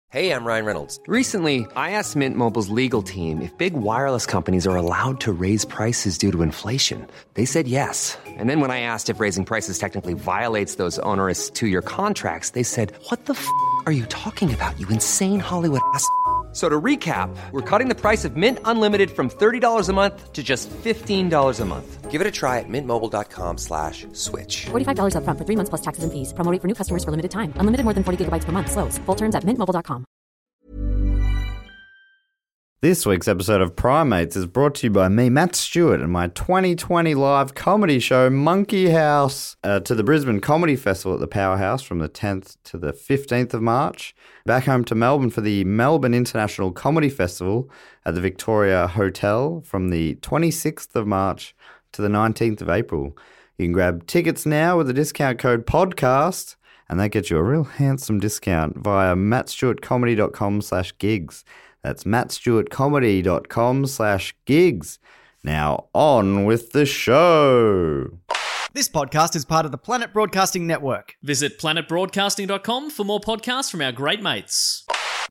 Hey, I'm Ryan Reynolds. Recently, I asked Mint Mobile's legal team if big wireless companies are allowed to raise prices due to inflation. They said yes. And then when I asked if raising prices technically violates those onerous two-year contracts, they said, "What the f*** are you talking about, you insane Hollywood ass?" So to recap, we're cutting the price of Mint Unlimited from $30 a month to just $15 a month. Give it a try at mintmobile.com/switch. $45 up front for 3 months plus taxes and fees. Promo rate for new customers for limited time. Unlimited more than 40 gigabytes per month. Slows full terms at mintmobile.com. This week's episode of Primates is brought to you by me, Matt Stewart, and my 2020 live comedy show, Monkey House, to the Brisbane Comedy Festival at the Powerhouse from the 10th to the 15th of March. Back home to Melbourne for the Melbourne International Comedy Festival at the Victoria Hotel from the 26th of March to the 19th of April. You can grab tickets now with the discount code PODCAST, and that gets you a real handsome discount via mattstewartcomedy.com/gigs. That's mattstewartcomedy.com/gigs. Now on with the show. This podcast is part of the Planet Broadcasting Network. Visit planetbroadcasting.com for more podcasts from our great mates.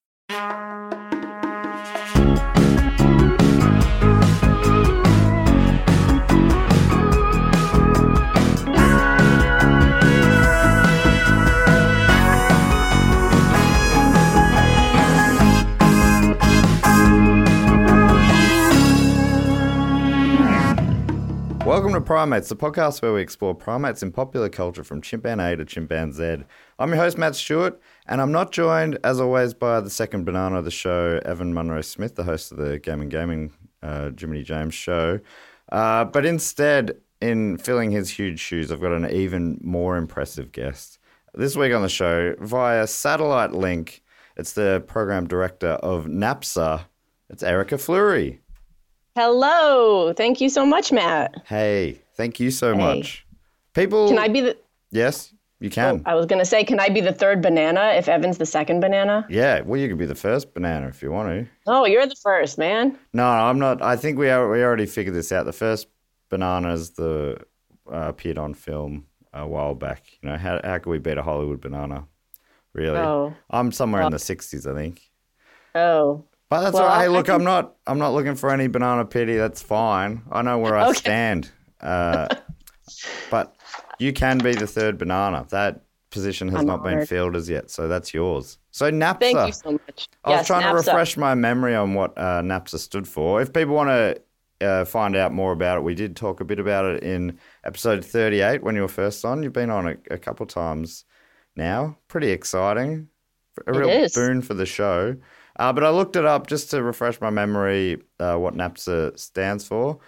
Welcome to Primates, the podcast where we explore primates in popular culture from chimpanzee to chimpanzee. I'm your host, Matt Stewart, and I'm not joined, as always, by the second banana of the show, Evan Munro-Smith, the host of the Gaming Jiminy James show. But instead, in filling his huge shoes, I've got an even more impressive guest. This week on the show, via satellite link, it's the program director of NAPSA. It's Erica Fleury. Hello. Thank you so much, Matt. Hey, thank you so much. People... Can I be the... Yes, you can. I was going to say, can I be the third banana if Evan's the second banana? Yeah, well, you could be the first banana if you want to. Oh, you're the first, man. No, I'm not. I think we already figured this out. The first bananas appeared on film a while back. You know, how could we beat a Hollywood banana? Really? Oh. I'm somewhere in the 60s, I think. Oh. But that's all right. Hey, look, I'm not looking for any banana pity. That's fine. I know where I stand. But you can be the third banana. That position has not been filled as yet, so that's yours. So NAPSA. Thank you so much. I was trying to refresh my memory on what NAPSA stood for. If people want to find out more about it, we did talk a bit about it in episode 38 when you were first on. You've been on a couple times now. Pretty exciting. A real boon for the show. But I looked it up just to refresh my memory what NAPSA stands for.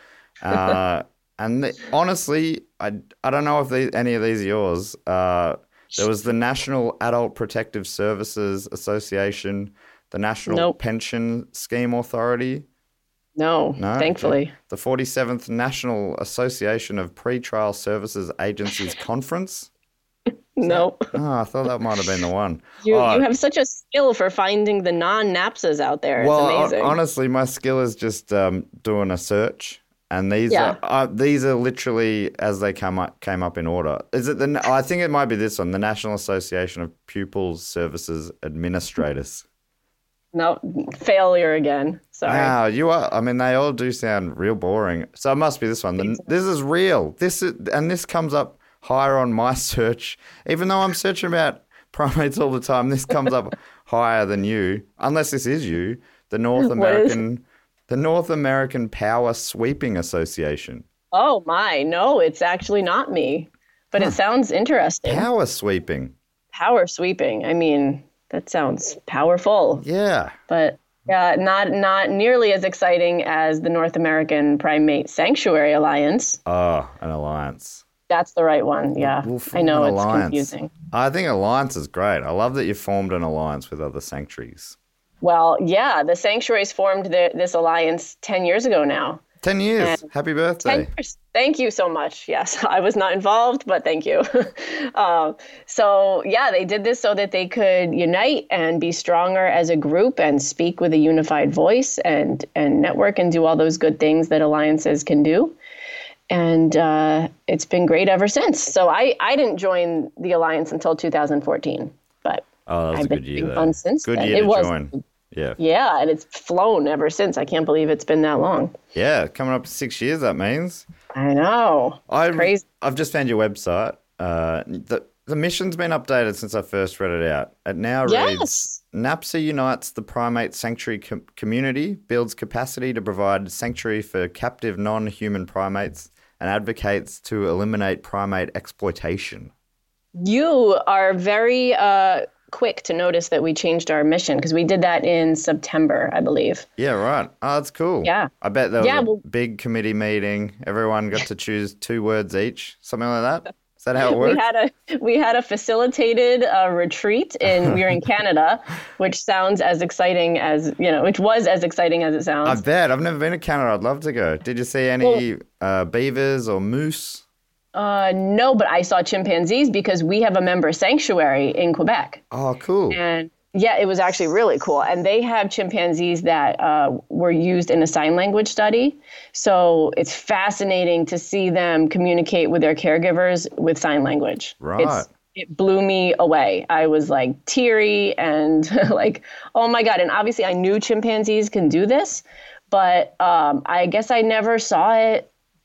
Honestly, I don't know if any of these are yours. There was the National Adult Protective Services Association, the National Pension Scheme Authority. No, thankfully. Okay. The 47th National Association of Pretrial Services Agencies Conference. No. Oh, I thought that might have been the one. You have such a skill for finding the non-NAPSAs out there. It's amazing. Honestly, my skill is just doing a search, and these are literally as they came up in order. Is it I think it might be this one, the National Association of Pupils Services Administrators. No, failure again. Sorry. Wow, you are. I mean, they all do sound real boring. So it must be this one. This is real. This comes up higher on my search, even though I'm searching about primates all the time. This comes up higher than you, unless this is you. The North American Power Sweeping Association. Oh my, no, it's actually not me, but it sounds interesting. Power sweeping. Power sweeping. I mean, that sounds powerful. Yeah, but not nearly as exciting as the North American Primate Sanctuary Alliance. Oh, an alliance. That's the right one, yeah. I know, it's confusing. I think alliance is great. I love that you formed an alliance with other sanctuaries. Well, yeah, the sanctuaries formed this alliance 10 years ago now. 10 years. Happy birthday. 10 years. Thank you so much. Yes, I was not involved, but thank you. So, yeah, they did this so that they could unite and be stronger as a group and speak with a unified voice and network and do all those good things that alliances can do. And it's been great ever since. So I didn't join the alliance until 2014, but Oh, that was I've a been good year, having though. fun since Good then. year It to was. join. Yeah. Yeah, and it's flown ever since. I can't believe it's been that long. Yeah, coming up to 6 years, that means. I know. It's crazy. I've just found your website. The mission's been updated since I first read it out. It now reads, NAPSA unites the primate sanctuary community, builds capacity to provide sanctuary for captive non-human primates, and advocates to eliminate primate exploitation. You are very quick to notice that we changed our mission because we did that in September, I believe. Yeah, right. Oh, that's cool. Yeah. I bet there was a big committee meeting. Everyone got to choose 2 words each, something like that. Is that how it works? We had a facilitated retreat we were in Canada, which sounds as exciting as, which was as exciting as it sounds. I bet. I've never been to Canada. I'd love to go. Did you see any beavers or moose? No, but I saw chimpanzees because we have a member sanctuary in Quebec. Oh, cool. And yeah, it was actually really cool. And they have chimpanzees that were used in a sign language study. So it's fascinating to see them communicate with their caregivers with sign language. Right. It blew me away. I was like teary and like, oh my God. And obviously I knew chimpanzees can do this, but I guess I never saw it,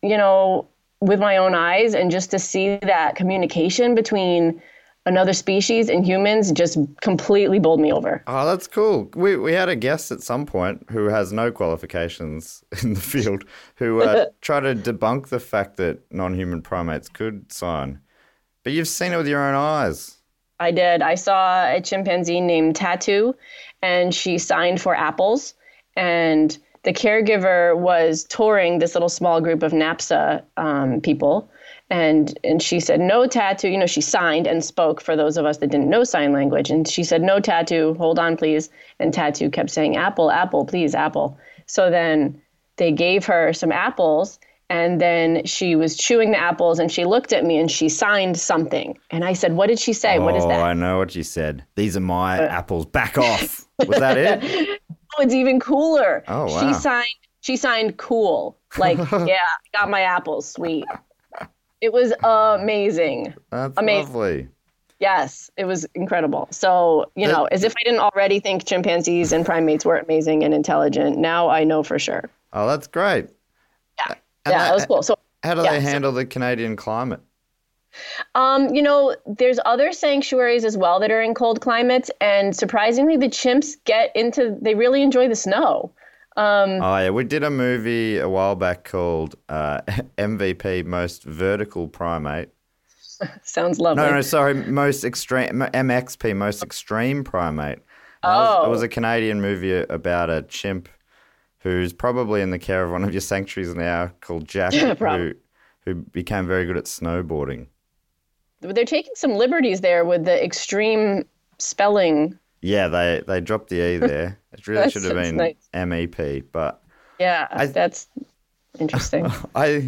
with my own eyes. And just to see that communication between another species and humans just completely bowled me over. Oh, that's cool. We had a guest at some point who has no qualifications in the field who tried to debunk the fact that non-human primates could sign. But you've seen it with your own eyes. I did. I saw a chimpanzee named Tattoo, and she signed for apples. And the caregiver was touring this little small group of NAPSA people. And she said, no, Tattoo. She signed and spoke for those of us that didn't know sign language. And she said, no, Tattoo, hold on, please. And Tattoo kept saying, apple, apple, please, apple. So then they gave her some apples. And then she was chewing the apples and she looked at me and she signed something. And I said, what did she say? What is that? Oh, I know what you said. These are my apples. Back off. Was that it? Oh, it's even cooler. Oh, wow. She signed cool. Like, yeah, I got my apples. Sweet. It was amazing. That's amazing. Lovely. Yes, it was incredible. So, as if I didn't already think chimpanzees and primates were amazing and intelligent, now I know for sure. Oh, that's great. Yeah, that was cool. So, how do they handle the Canadian climate? There's other sanctuaries as well that are in cold climates, and surprisingly, the chimps they really enjoy the snow. We did a movie a while back called MVP, Most Vertical Primate. Sounds lovely. No, sorry, Most Extreme, MXP, Most Extreme Primate. It was a Canadian movie about a chimp who's probably in the care of one of your sanctuaries now, called Jack, who became very good at snowboarding. They're taking some liberties there with the extreme spelling. Yeah, they dropped the E there. It really should have been nice. MEP, but yeah, that's interesting. I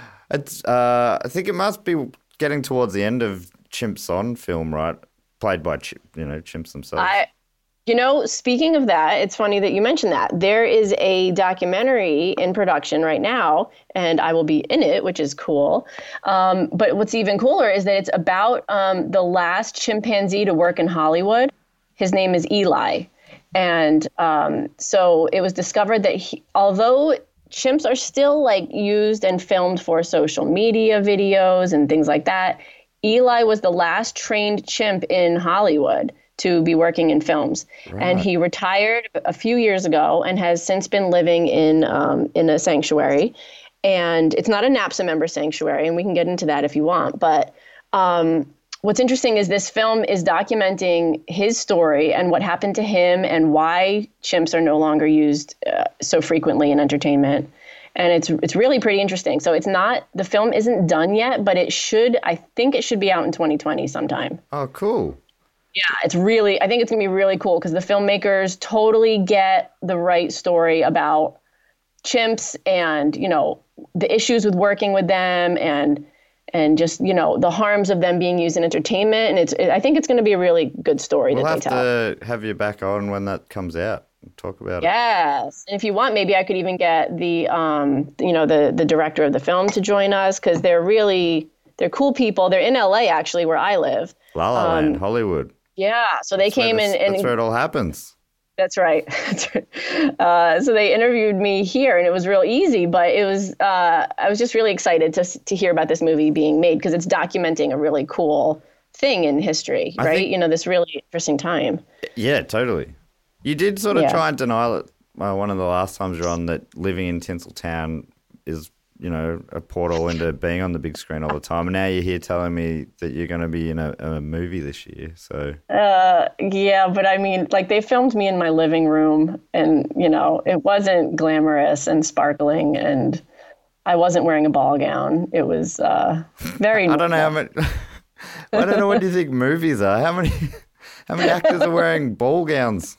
think it must be getting towards the end of Chimps On film, right? Played by chimps themselves. Speaking of that, it's funny that you mentioned that. There is a documentary in production right now, and I will be in it, which is cool. But what's even cooler is that it's about the last chimpanzee to work in Hollywood. His name is Eli. And so it was discovered that although chimps are still used and filmed for social media videos and things like that, Eli was the last trained chimp in Hollywood to be working in films. Right. And he retired a few years ago and has since been living in a sanctuary. And it's not a NAPSA member sanctuary, and we can get into that if you want. But what's interesting is this film is documenting his story and what happened to him and why chimps are no longer used so frequently in entertainment. And it's really pretty interesting. So the film isn't done yet, but I think it should be out in 2020 sometime. Oh, cool. Yeah, I think it's going to be really cool because the filmmakers totally get the right story about chimps and, the issues with working with them and just, the harms of them being used in entertainment. And I think it's going to be a really good story that they tell. We'll have to have you back on when that comes out and talk about it. Yes. And if you want, maybe I could even get the director of the film to join us because they're cool people. They're in LA, actually, where I live. La La Land, Hollywood. Yeah. So they came in and that's where it all happens. That's right. So they interviewed me here, and it was real easy. But it was I was just really excited to hear about this movie being made because it's documenting a really cool thing in history, right? This really interesting time. Yeah, totally. You did sort of try and deny it one of the last times you're on that living in Tinseltown is, a portal into being on the big screen all the time. And now you're here telling me that you're going to be in a movie this year. So yeah, but I mean, like they filmed me in my living room, and it wasn't glamorous and sparkling, and I wasn't wearing a ball gown. It was very. I don't know how many. I don't know what you think movies are. How many actors are wearing ball gowns?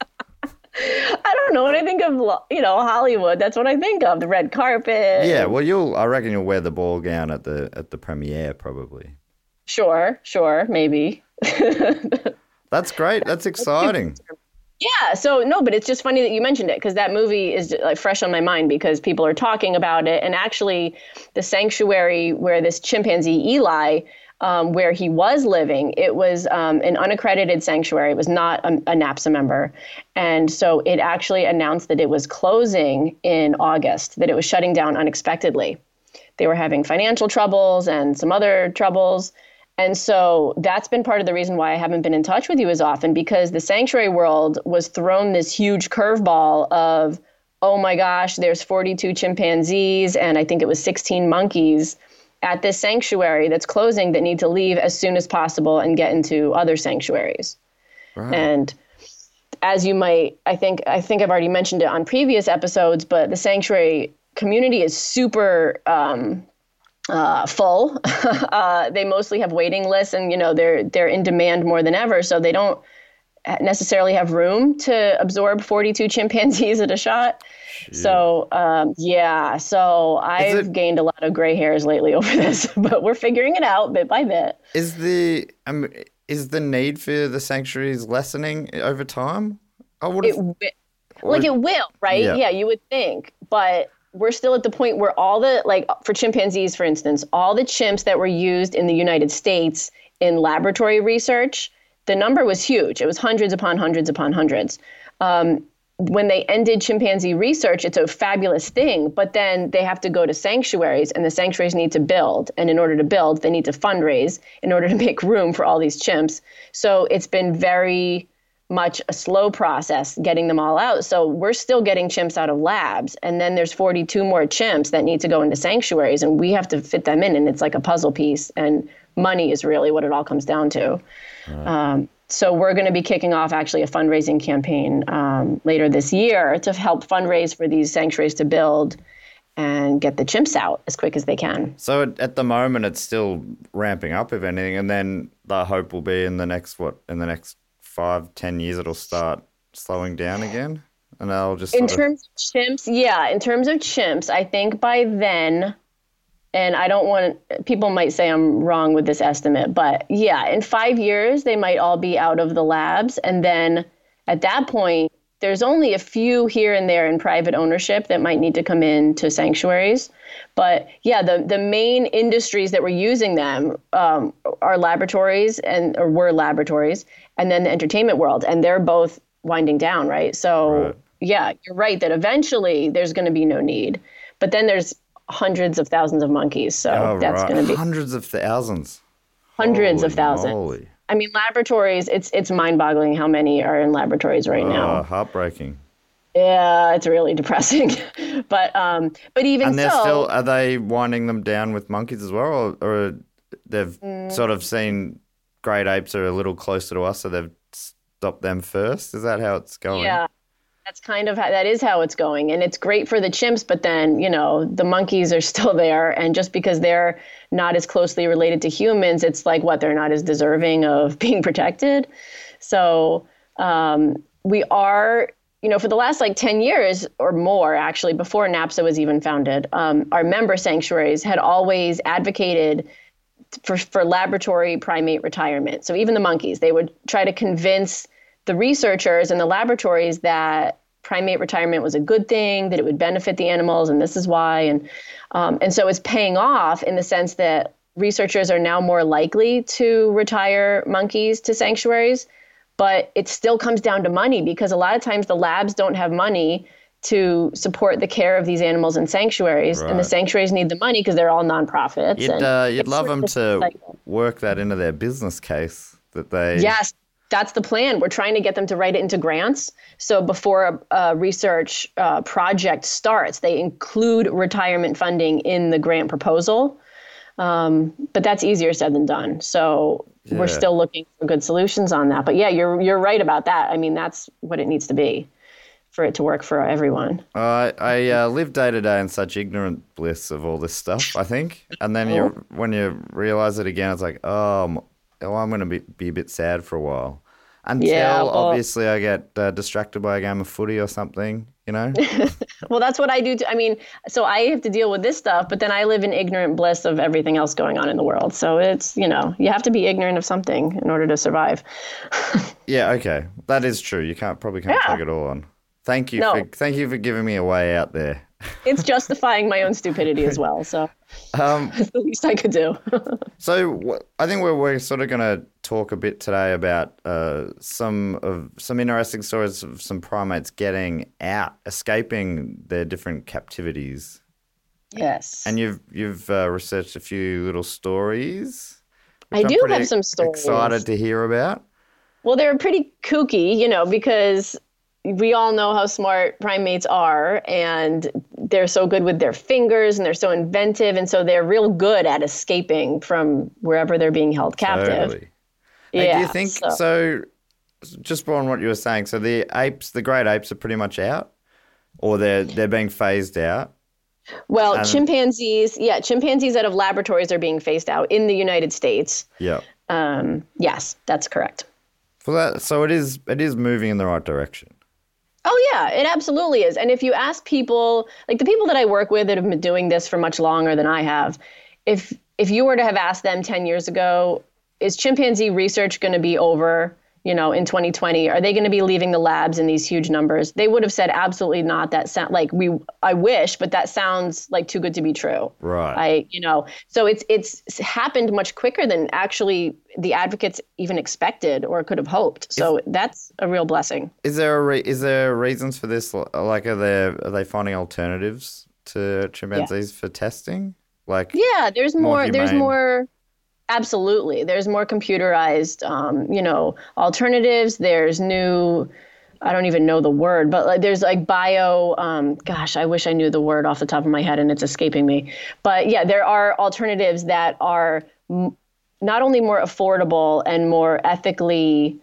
I don't know. When I think of, Hollywood, that's what I think of, the red carpet. Yeah, well, I reckon you'll wear the ball gown at the premiere probably. Sure, maybe. That's great. That's exciting. Yeah, so no, but it's just funny that you mentioned it because that movie is like fresh on my mind because people are talking about it. And actually, the sanctuary where this chimpanzee Eli, where he was living, it was an unaccredited sanctuary. It was not a NAPSA member. And so it actually announced that it was closing in August, that it was shutting down unexpectedly. They were having financial troubles and some other troubles. And so that's been part of the reason why I haven't been in touch with you as often, because the sanctuary world was thrown this huge curveball of, oh my gosh, there's 42 chimpanzees and I think it was 16 monkeys at this sanctuary that's closing that need to leave as soon as possible and get into other sanctuaries. Right. And as you might, I think I've already mentioned it on previous episodes, but the sanctuary community is super full. They mostly have waiting lists, and they're in demand more than ever. So they don't necessarily have room to absorb 42 chimpanzees at a shot. Shoot. So so I've gained a lot of gray hairs lately over this, but we're figuring it out bit by bit. Is the need for the sanctuaries lessening over time? It will, right? Yeah, you would think, but we're still at the point where all the, like for chimpanzees, for instance, all the chimps that were used in the United States in laboratory research, the number was huge. It was hundreds upon hundreds upon hundreds. When they ended chimpanzee research, it's a fabulous thing, but then they have to go to sanctuaries, and the sanctuaries need to build. And in order to build, they need to fundraise in order to make room for all these chimps. So it's been very much a slow process getting them all out. So we're still getting chimps out of labs. And then there's 42 more chimps that need to go into sanctuaries, and we have to fit them in. And it's like a puzzle piece. And money is really what it all comes down to. Right. So we're going to be kicking off actually a fundraising campaign later this year to help fundraise for these sanctuaries to build and get the chimps out as quick as they can. So at the moment, it's still ramping up, if anything, and then the hope will be in the next 5-10 years, it'll start slowing down again, and I'll just in terms of chimps, I think by then. And I don't want people might say I'm wrong with this estimate, but yeah, in 5 years, they might all be out of the labs. And then at that point, there's only a few here and there in private ownership that might need to come into sanctuaries. But yeah, the main industries that were using them are laboratories or were laboratories, and then the entertainment world. And they're both winding down, right? So yeah, you're right that eventually there's going to be no need. But then there's hundreds of thousands of monkeys. So that's going to be hundreds of thousands. Hundreds of thousands. Moly. I mean, laboratories, it's mind-boggling how many are in laboratories right now. Heartbreaking. Yeah, it's really depressing. But even and they're still, are they winding them down with monkeys as well? Or they've sort of seen great apes are a little closer to us, so they've stopped them first? Is that how it's going? Yeah. That is how it's going. And it's great for the chimps, but then, the monkeys are still there. And just because they're not as closely related to humans, it's like, they're not as deserving of being protected. So we are, for the last 10 years or more, actually, before NAPSA was even founded, our member sanctuaries had always advocated for laboratory primate retirement. So even the monkeys, they would try to convince the researchers in the laboratories that primate retirement was a good thing, that it would benefit the animals, and this is why. And so it's paying off in the sense that researchers are now more likely to retire monkeys to sanctuaries. But it still comes down to money, because a lot of times the labs don't have money to support the care of these animals in sanctuaries, and the sanctuaries need the money because they're all nonprofits. You'd love them to work that into their business case that they. Yes, that's the plan. We're trying to get them to write it into grants. So before a research project starts, they include retirement funding in the grant proposal. But that's easier said than done. So we're still looking for good solutions on that. But yeah, you're right about that. I mean, that's what it needs to be for it to work for everyone. I live day to day in such ignorant bliss of all this stuff, I think. And then when you realize it again, it's like, I'm going to be a bit sad for a while. Until obviously I get distracted by a game of footy or something, you know? Well, that's what I do. I mean, so I have to deal with this stuff, but then I live in ignorant bliss of everything else going on in the world. So it's, you have to be ignorant of something in order to survive. Yeah, okay. That is true. You probably can't take it all on. Thank you for giving me a way out there. It's justifying my own stupidity as well. So that's the least I could do. So I think we're sort of going to talk a bit today about some interesting stories of some primates getting out, escaping their different captivities. Yes. And you've researched a few little stories. I do have some stories. Excited to hear about. Well, they're pretty kooky, because we all know how smart primates are, and they're so good with their fingers, and they're so inventive, and so they're real good at escaping from wherever they're being held captive. Totally. Yeah. Do you think so? Just on what you were saying, so the great apes are pretty much out, or they're being phased out. Well, chimpanzees out of laboratories are being phased out in the United States. Yeah. Yes, that's correct. So it is moving in the right direction. Oh, yeah, it absolutely is. And if you ask people, like the people that I work with that have been doing this for much longer than I have, if you were to have asked them 10 years ago, is chimpanzee research going to be over, in 2020? Are they going to be leaving the labs in these huge numbers? They would have said absolutely not. I wish, but that sounds like too good to be true. Right. So it's happened much quicker than actually the advocates even expected or could have hoped. So that's a real blessing. Is there reasons for this? Like, are they finding alternatives to chimpanzees for testing? There's more. Absolutely. There's more computerized, alternatives. There's new, I don't even know the word, but there's bio, I wish I knew the word off the top of my head and it's escaping me. But yeah, there are alternatives that are not only more affordable and more ethically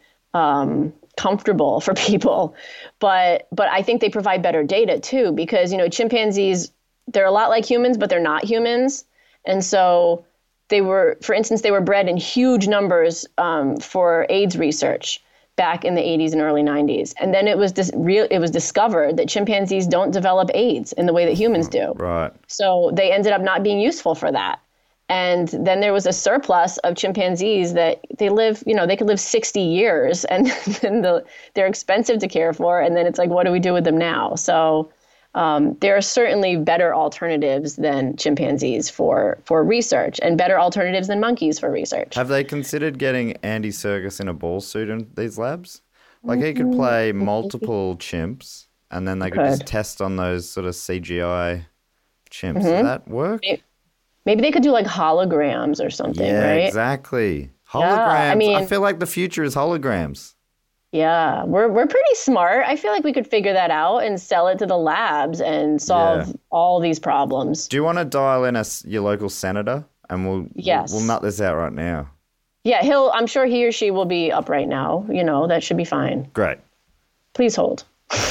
comfortable for people, but I think they provide better data too, because, chimpanzees, they're a lot like humans, but they're not humans. And so they were bred in huge numbers for AIDS research back in the 80s and early 90s. And then it was discovered that chimpanzees don't develop AIDS in the way that humans do. Right. So they ended up not being useful for that. And then there was a surplus of chimpanzees that they could live 60 years and then they're expensive to care for. And then it's like, what do we do with them now? So there are certainly better alternatives than chimpanzees for research, and better alternatives than monkeys for research. Have they considered getting Andy Serkis in a ball suit in these labs? Like he could play multiple chimps, and then they could just test on those sort of CGI chimps. Would that work? Maybe they could do like holograms or something, right? Yeah, exactly. Holograms. Yeah, I feel like the future is holograms. Yeah, we're pretty smart. I feel like we could figure that out and sell it to the labs and solve all these problems. Do you want to dial in your local senator and we'll nut this out right now? Yeah, I'm sure he or she will be up right now. That should be fine. Great. Please hold.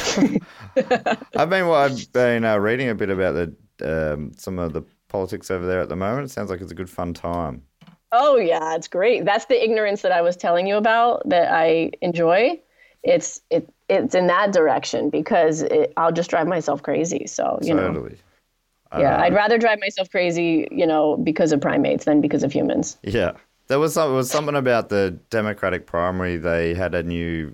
I've been reading a bit about some of the politics over there at the moment. It sounds like it's a good fun time. Oh, yeah, it's great. That's the ignorance that I was telling you about that I enjoy. It's in that direction because I'll just drive myself crazy. So, Totally. Yeah, I'd rather drive myself crazy, because of primates than because of humans. Yeah. There was something about the Democratic primary. They had a new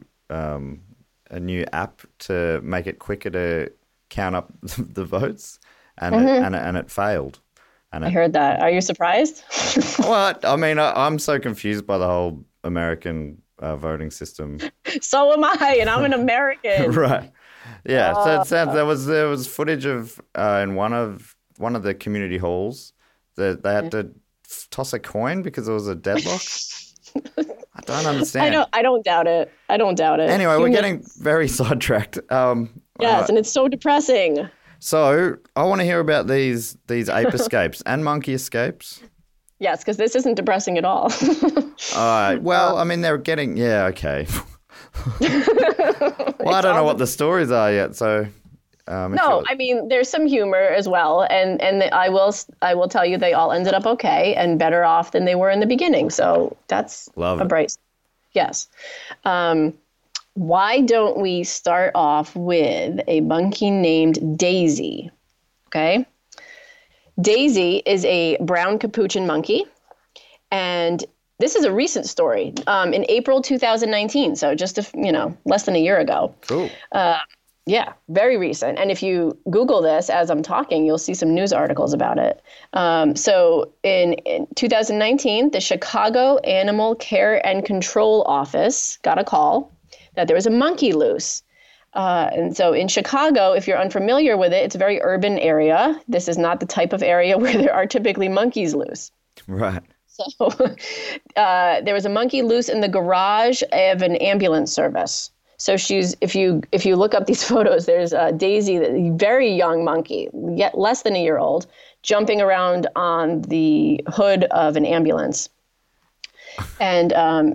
app to make it quicker to count up the votes, and it failed. I heard that. Are you surprised? What? I mean, I'm so confused by the whole American voting system. So am I, and I'm an American. Right. Yeah. So it sounds there was footage of in one of the community halls that they had to toss a coin because it was a deadlock. I don't understand. I don't doubt it. Anyway, we're getting very sidetracked. Yes, and it's so depressing. So I want to hear about these ape escapes and monkey escapes. Yes, because this isn't depressing at all. Well, I mean, they're getting... Yeah, okay. Well, I don't know what the stories are yet, so... I mean, there's some humor as well, and I will tell you they all ended up okay and better off than they were in the beginning. So that's a bright. Yes. Why don't we start off with a monkey named Daisy? Okay. Daisy is a brown capuchin monkey, and this is a recent story. In April 2019, so just less than a year ago. Cool. Yeah, very recent. And if you Google this as I'm talking, you'll see some news articles about it. So in 2019, the Chicago Animal Care and Control Office got a call that there was a monkey loose. And so in Chicago, if you're unfamiliar with it, it's a very urban area. This is not the type of area where there are typically monkeys loose. Right. So there was a monkey loose in the garage of an ambulance service. So if you look up these photos, there's Daisy, the very young monkey, yet less than a year old, jumping around on the hood of an ambulance. And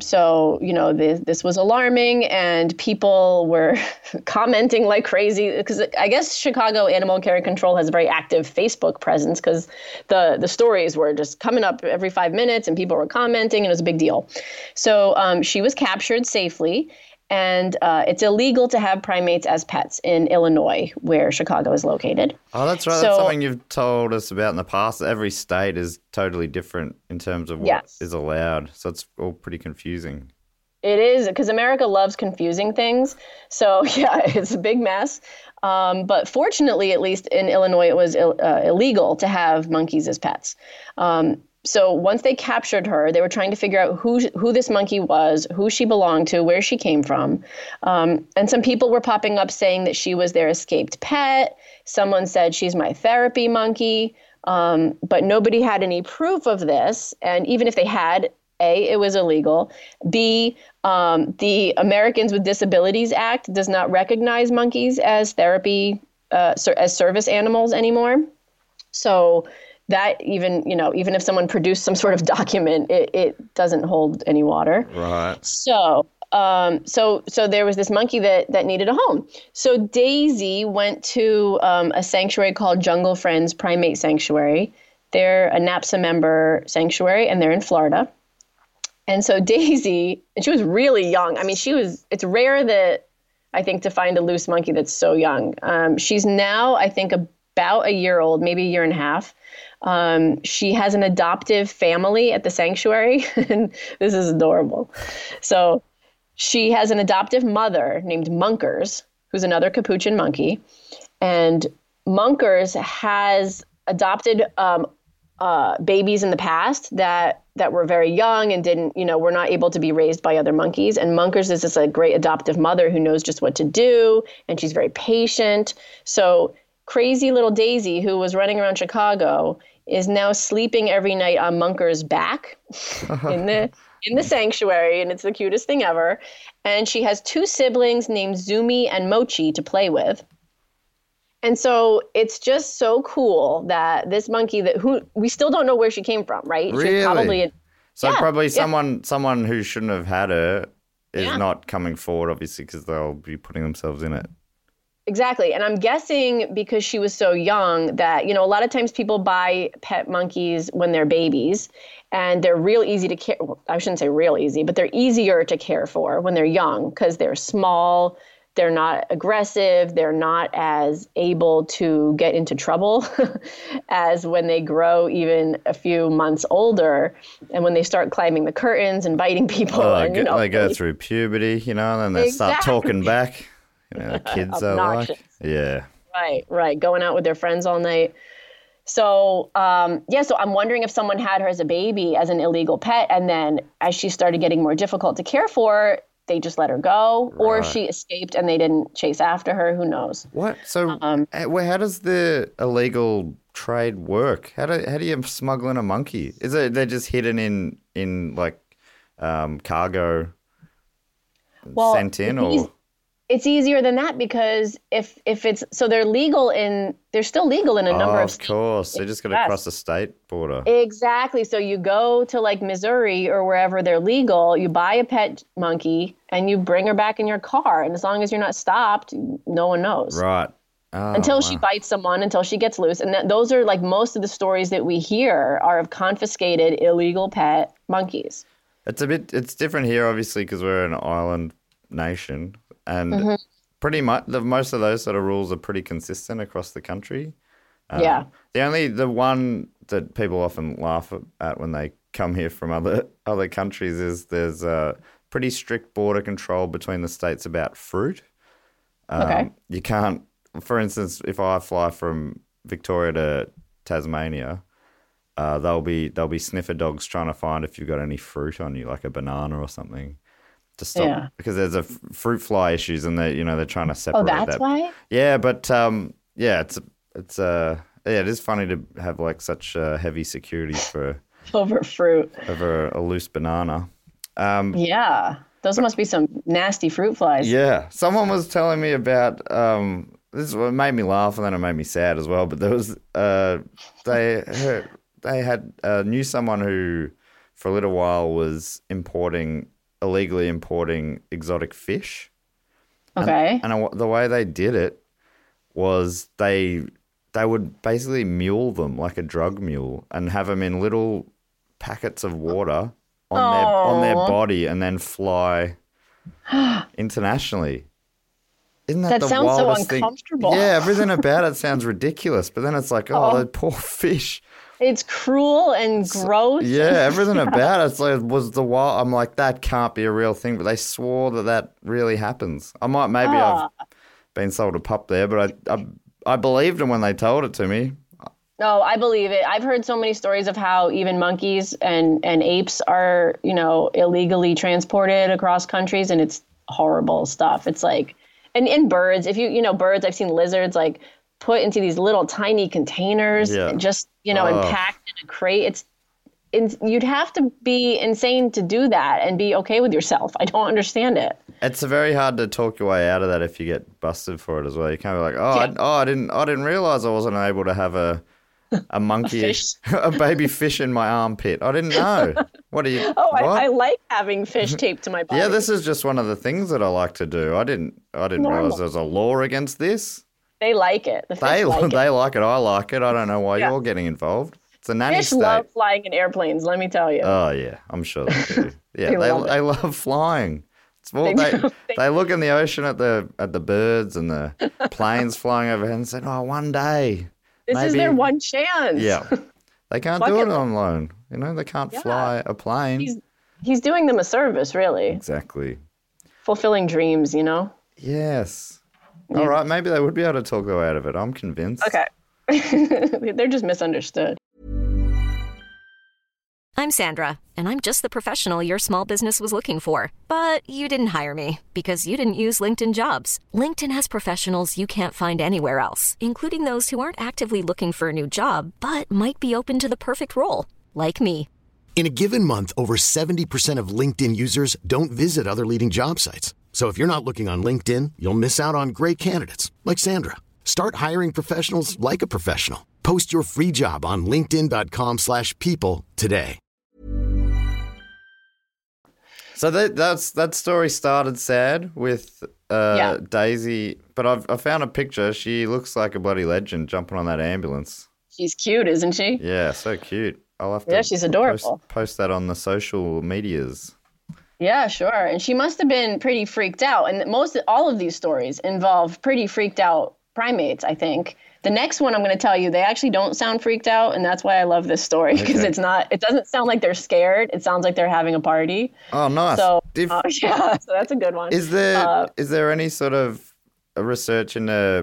this was alarming, and people were commenting like crazy because I guess Chicago Animal Care and Control has a very active Facebook presence because the stories were just coming up every 5 minutes and people were commenting, and it was a big deal. So she was captured safely. And it's illegal to have primates as pets in Illinois, where Chicago is located. Oh, that's right. That's something you've told us about in the past. Every state is totally different in terms of what is allowed. So it's all pretty confusing. It is, because America loves confusing things. So, yeah, it's a big mess. But fortunately, at least in Illinois, it was illegal to have monkeys as pets. So once they captured her, they were trying to figure out who this monkey was, who she belonged to, where she came from. And some people were popping up saying that she was their escaped pet. Someone said she's my therapy monkey. But nobody had any proof of this. And even if they had, A, it was illegal. B, the Americans with Disabilities Act does not recognize monkeys as therapy, as service animals anymore. So that even if someone produced some sort of document, it doesn't hold any water. Right. So there was this monkey that needed a home. So Daisy went to a sanctuary called Jungle Friends Primate Sanctuary. They're a NAPSA member sanctuary, and they're in Florida. And so Daisy, and she was really young. I mean, it's rare that I think to find a loose monkey that's so young. She's now, I think, about a year old, maybe a year and a half. She has an adoptive family at the sanctuary, and this is adorable. So she has an adoptive mother named Munkers, who's another capuchin monkey, and Munkers has adopted babies in the past that were very young and were not able to be raised by other monkeys. And Munkers is a great adoptive mother who knows just what to do, and she's very patient. So crazy little Daisy, who was running around Chicago, is now sleeping every night on Munkers' back in the sanctuary, and it's the cutest thing ever. And she has two siblings named Zumi and Mochi to play with. And so it's just so cool that this monkey who we still don't know where she came from, right? Really? Probably someone who shouldn't have had her is not coming forward, obviously, because they'll be putting themselves in it. Exactly. And I'm guessing because she was so young that, a lot of times people buy pet monkeys when they're babies, and they're real easy to care. Well, I shouldn't say real easy, but they're easier to care for when they're young because they're small. They're not aggressive. They're not as able to get into trouble as when they grow even a few months older, and when they start climbing the curtains and biting people. They go through puberty, and then they start talking back. The kids are like, yeah. Right. Going out with their friends all night. So, so I'm wondering if someone had her as a baby, as an illegal pet, and then as she started getting more difficult to care for, they just let her go, or she escaped and they didn't chase after her. Who knows? What? So, how does the illegal trade work? How do you smuggle in a monkey? Is it they're just hidden in like cargo sent in, or? It's easier than that because if it's so they're still legal in a number of states. Of course, they just got to cross the state border. Exactly. So you go to like Missouri or wherever they're legal, you buy a pet monkey and you bring her back in your car, and as long as you're not stopped, no one knows. Right. Until she bites someone, until she gets loose, and those are like most of the stories that we hear are of confiscated illegal pet monkeys. It's different here, obviously, because we're an island nation. And pretty much most of those sort of rules are pretty consistent across the country. The one that people often laugh at when they come here from other countries is there's a pretty strict border control between the states about fruit. You can't, for instance, if I fly from Victoria to Tasmania, there'll be sniffer dogs trying to find if you've got any fruit on you, like a banana or something. To stop because there's a fruit fly issues and they're trying to separate that. Oh, that's why? Yeah, but it is funny to have like such heavy security for over fruit, over a loose banana. Those must be some nasty fruit flies. Yeah, someone was telling me about this is what made me laugh and then it made me sad as well. But there was they knew someone who for a little while was illegally importing exotic fish. Okay. And the way they did it was they would basically mule them like a drug mule and have them in little packets of water on their body and then fly internationally. Isn't that the sounds wildest so uncomfortable. thing? Yeah, everything about it sounds ridiculous, but then it's like, the poor fish. It's cruel and gross. Yeah, everything about it was the wild. I'm like, that can't be a real thing, but they swore that really happens. I've been sold a pup there, but I believed them when they told it to me. No, I believe it. I've heard so many stories of how even monkeys and apes are, illegally transported across countries, and it's horrible stuff. It's like, and birds, if birds, I've seen lizards like put into these little tiny containers and just, and packed in a crate. You'd have to be insane to do that and be okay with yourself. I don't understand it. It's very hard to talk your way out of that if you get busted for it as well. You can't be like, I didn't realize I wasn't able to have a monkey, a baby fish in my armpit. I didn't know. What are you? Oh, I like having fish taped to my body. Yeah, this is just one of the things that I like to do. I didn't realize there's a law against this. They like it. They like it. I like it. I don't know why you're getting involved. It's a nanny Fish state. love flying in airplanes, let me tell you. Oh, yeah. I'm sure they do. Yeah, they love flying. They look in the ocean at the birds and the planes flying overhead and say, one day. This is their one chance. Yeah. They can't do it on loan. They can't fly a plane. He's doing them a service, really. Exactly. Fulfilling dreams, Yes. All right, maybe they would be able to talk their way out of it. I'm convinced. Okay. They're just misunderstood. I'm Sandra, and I'm just the professional your small business was looking for. But you didn't hire me because you didn't use LinkedIn Jobs. LinkedIn has professionals you can't find anywhere else, including those who aren't actively looking for a new job, but might be open to the perfect role, like me. In a given month, over 70% of LinkedIn users don't visit other leading job sites. So if you're not looking on LinkedIn, you'll miss out on great candidates like Sandra. Start hiring professionals like a professional. Post your free job on linkedin.com/people today. So that story started sad with Daisy, but I found a picture. She looks like a bloody legend jumping on that ambulance. She's cute, isn't she? Yeah, so cute. I'll have to she's adorable. Post that on the social medias. Yeah, sure. And she must have been pretty freaked out. And all of these stories involve pretty freaked out primates, I think. The next one I'm going to tell you, they actually don't sound freaked out, and that's why I love this story, because it doesn't sound like they're scared. It sounds like they're having a party. Oh, nice. So, so that's a good one. Is there any sort of research into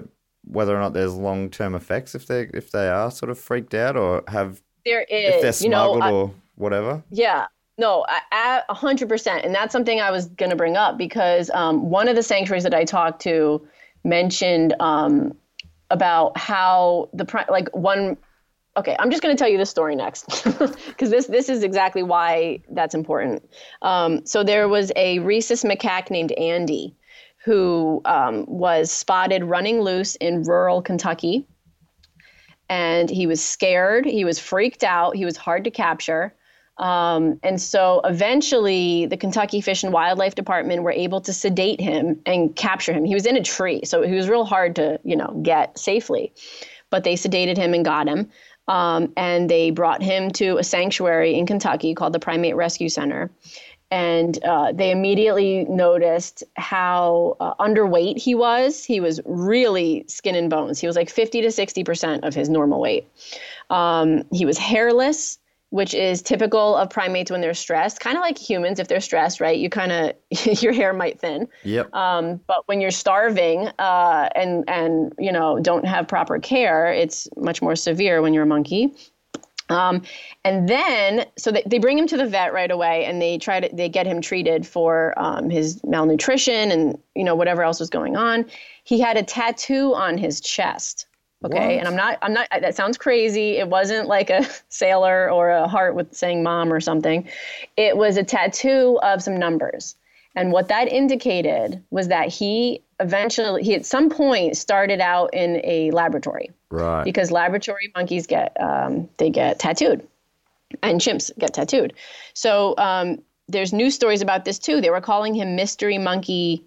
whether or not there's long-term effects if they are sort of freaked out or have there if they're is, smuggled or whatever? Yeah. No, 100%. And that's something I was going to bring up because one of the sanctuaries that I talked to mentioned about how okay, I'm just going to tell you this story next because this is exactly why that's important. So there was a rhesus macaque named Andy who was spotted running loose in rural Kentucky. And he was scared. He was freaked out. He was hard to capture. And so eventually the Kentucky Fish and Wildlife Department were able to sedate him and capture him. He was in a tree, so he was real hard to, get safely. But they sedated him and got him. And they brought him to a sanctuary in Kentucky called the Primate Rescue Center. And they immediately noticed how underweight he was. He was really skin and bones. He was like 50 to 60% of his normal weight. He was hairless, which is typical of primates when they're stressed. Kind of like humans, if they're stressed, right? You your hair might thin. Yep. But when you're starving and don't have proper care, it's much more severe when you're a monkey. And then, so they bring him to the vet right away, and they get him treated for his malnutrition and whatever else was going on. He had a tattoo on his chest. Okay, what? And I'm not. That sounds crazy. It wasn't like a sailor or a heart with saying "mom" or something. It was a tattoo of some numbers, and what that indicated was that he at some point started out in a laboratory. Right. Because laboratory monkeys get tattooed, and chimps get tattooed. So there's news stories about this too. They were calling him Mystery Monkey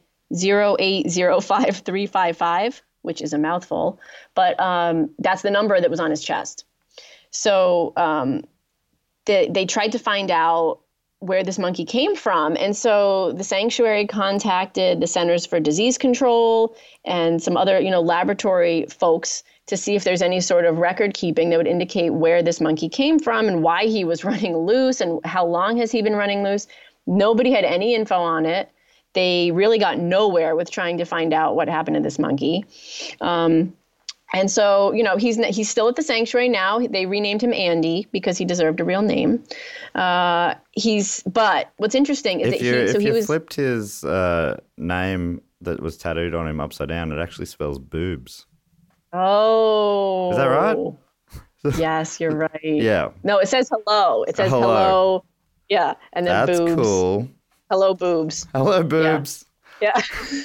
0805355, which is a mouthful, but that's the number that was on his chest. So they tried to find out where this monkey came from. And so the sanctuary contacted the Centers for Disease Control and some other, laboratory folks to see if there's any sort of record keeping that would indicate where this monkey came from and why he was running loose and how long has he been running loose. Nobody had any info on it. They really got nowhere with trying to find out what happened to this monkey. And so, he's still at the sanctuary now. They renamed him Andy because he deserved a real name. But what's interesting is if you flipped his name that was tattooed on him upside down, it actually spells boobs. Oh. Is that right? Yes, you're right. Yeah. No, it says hello. It says hello. Yeah. And then that's boobs. That's cool. Hello, boobs. Hello, boobs. Yeah.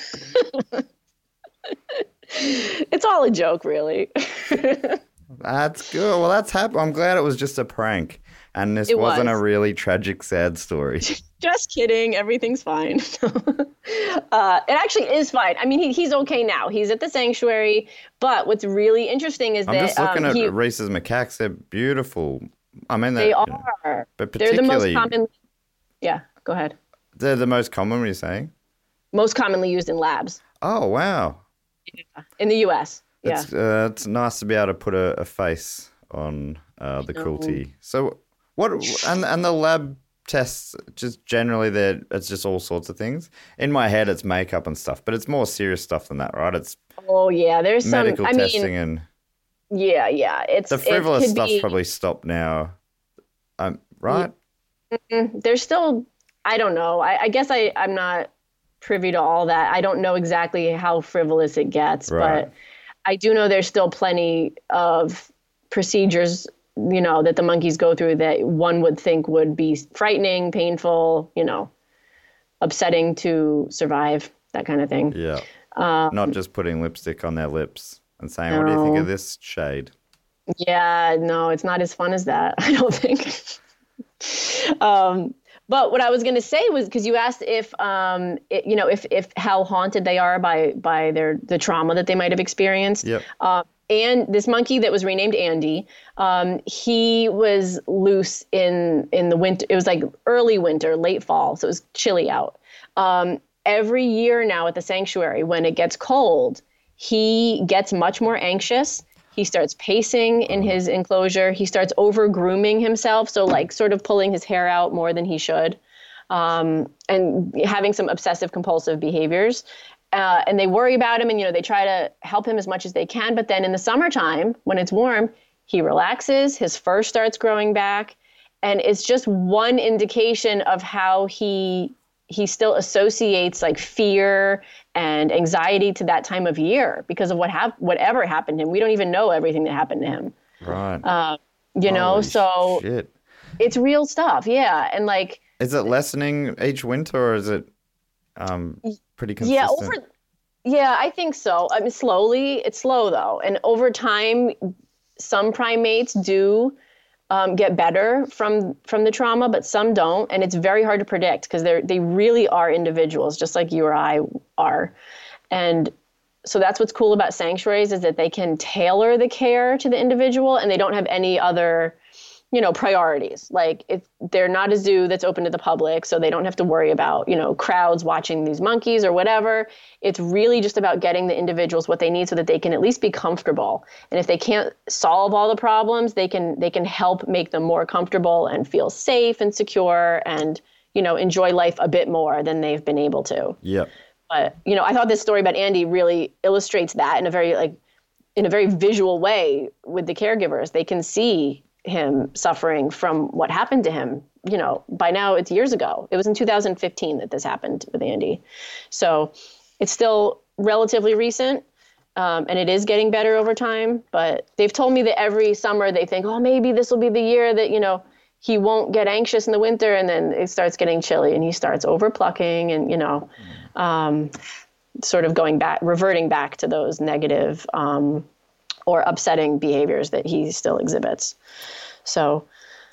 It's all a joke, really. That's good. Well, that's happy. I'm glad it was just a prank. And this wasn't a really tragic, sad story. Just kidding. Everything's fine. It actually is fine. I mean, he's okay now. He's at the sanctuary. But what's really interesting is I'm just looking at rhesus macaques. They're beautiful. I mean, they are. But they're the most common. Yeah, go ahead. They're the most common, what are you saying? Most commonly used in labs. Oh, wow. Yeah. In the U.S. Yeah. It's nice to be able to put a face on the cruelty. So what? And the lab tests, just generally, it's just all sorts of things. In my head, it's makeup and stuff, but it's more serious stuff than that, right? It's there's medical some testing and it's the frivolous stuff's probably stopped now, right? There's still, I don't know. I guess I'm not privy to all that. I don't know exactly how frivolous it gets, but I do know there's still plenty of procedures, that the monkeys go through that one would think would be frightening, painful, upsetting to survive, that kind of thing. Yeah. Not just putting lipstick on their lips and saying, what do you think of this shade? Yeah, no, it's not as fun as that, I don't think. But what I was going to say was, because you asked if how haunted they are by the trauma that they might have experienced. Yep. And this monkey that was renamed Andy, he was loose in the winter. It was like early winter, late fall, so it was chilly out. Every year now at the sanctuary, when it gets cold, he gets much more anxious. He starts pacing in his enclosure. He starts over-grooming himself, so like sort of pulling his hair out more than he should, and having some obsessive-compulsive behaviors. And they worry about him, and, they try to help him as much as they can. But then in the summertime, when it's warm, he relaxes, his fur starts growing back. And it's just one indication of how he still associates like fear and anxiety to that time of year because of whatever happened to him. We don't even know everything that happened to him. Right. So shit. It's real stuff. Yeah. And like, is it lessening each winter, or is it pretty consistent? Yeah, I think so. I mean, slowly. It's slow though. And over time, some primates do get better from the trauma, but some don't. And it's very hard to predict because they really are individuals, just like you or I are. And so that's what's cool about sanctuaries, is that they can tailor the care to the individual, and they don't have any other, priorities. Like they're not a zoo that's open to the public, so they don't have to worry about, crowds watching these monkeys or whatever. It's really just about getting the individuals what they need so that they can at least be comfortable. And if they can't solve all the problems, they can help make them more comfortable and feel safe and secure and, enjoy life a bit more than they've been able to. Yep. But, I thought this story about Andy really illustrates that in a very visual way with the caregivers. They can see him suffering from what happened to him. By now it's years ago. It was in 2015 that this happened with Andy. So it's still relatively recent, and it is getting better over time. But they've told me that every summer they think, oh, maybe this will be the year that, he won't get anxious in the winter, and then it starts getting chilly and he starts over plucking and, sort of reverting back to those negative or upsetting behaviors that he still exhibits. So,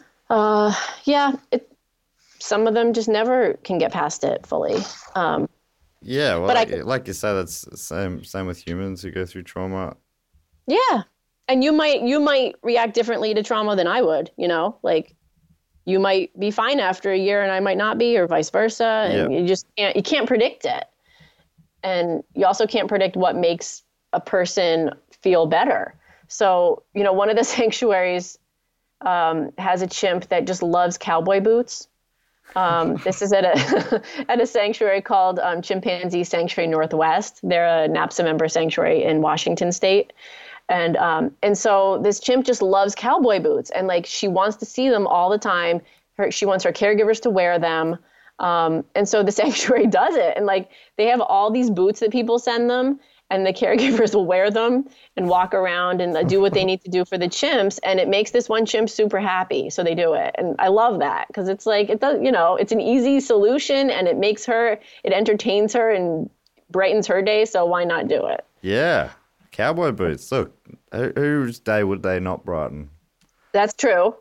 some of them just never can get past it fully. Yeah, well, like you say, that's the same with humans who go through trauma. Yeah, and you might react differently to trauma than I would. Like you might be fine after a year, and I might not be, or vice versa. And you can't predict it, and you also can't predict what makes a person feel better. So, one of the sanctuaries has a chimp that just loves cowboy boots. This is at a sanctuary called Chimpanzee Sanctuary Northwest. They're a NAPSA member sanctuary in Washington State. And so this chimp just loves cowboy boots, and like she wants to see them all the time. She wants her caregivers to wear them. And so the sanctuary does it. And like they have all these boots that people send them, and the caregivers will wear them and walk around and do what they need to do for the chimps. And it makes this one chimp super happy. So they do it. And I love that because it's like, it does, it's an easy solution, and it entertains her and brightens her day. So why not do it? Yeah. Cowboy boots. Look, whose day would they not brighten? That's true.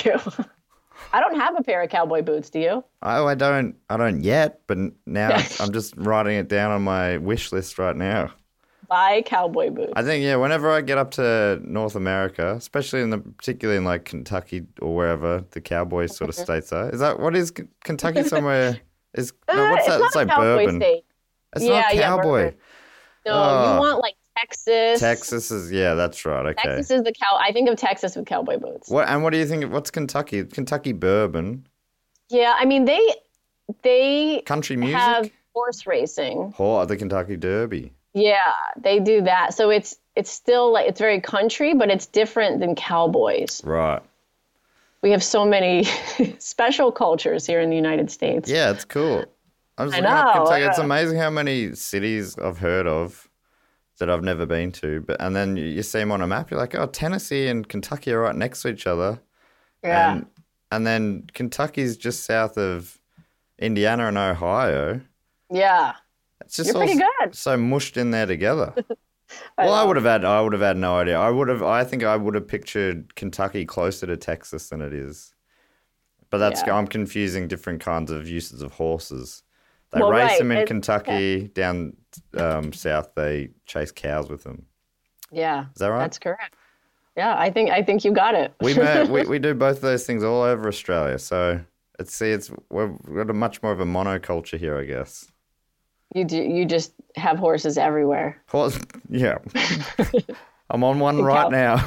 I don't have a pair of cowboy boots. Do you? Oh, I don't yet, but now I'm just writing it down on my wish list right now. Buy cowboy boots. I think, whenever I get up to North America, especially particularly in like Kentucky or wherever the cowboy sort of states are. Is that, what is Kentucky somewhere? What's that? It's like bourbon. State. It's not cowboy. No, you want like Texas. Texas is, that's right. Okay. Texas is I think of Texas with cowboy boots. What do you think? What's Kentucky? Kentucky bourbon. Yeah, I mean they country music have horse racing. The Kentucky Derby. Yeah, they do that. So it's still like, it's very country, but it's different than cowboys. Right. We have so many special cultures here in the United States. Yeah, it's cool. I know. Kentucky. It's amazing how many cities I've heard of that I've never been to. And then you see them on a map, you're like, oh, Tennessee and Kentucky are right next to each other. Yeah. And then Kentucky's just south of Indiana and Ohio. Yeah. It's just You're pretty good. So mushed in there together. Well, I would have had no idea. I think I would have pictured Kentucky closer to Texas than it is. But I'm confusing different kinds of uses of horses. They race them in Kentucky. Down south, they chase cows with them. Yeah. Is that right? That's correct. Yeah, I think you got it. we do both of those things all over Australia. So we've got a much more of a monoculture here, I guess. You just have horses everywhere. Yeah. I'm on one right now.